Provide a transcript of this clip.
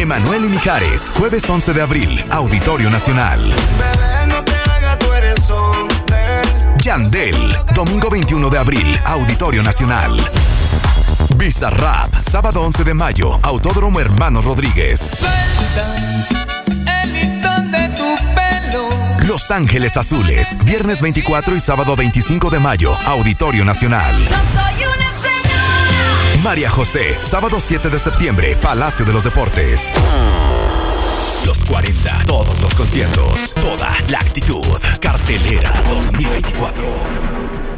Emanuel y Mijares, jueves 11 de abril, Auditorio Nacional. Bebé, no te hagas, tú eres hombre. Yandel, domingo 21 de abril, Auditorio Nacional. Bizarrap, sábado 11 de mayo, Autódromo Hermanos Rodríguez. Suelta el listón de tu pelo. Los Ángeles Azules, viernes 24 y sábado 25 de mayo, Auditorio Nacional. No soy una señora. María José, sábado 7 de septiembre, Palacio de los Deportes. Los 40, todos los conciertos, toda la actitud. Cartelera 2024.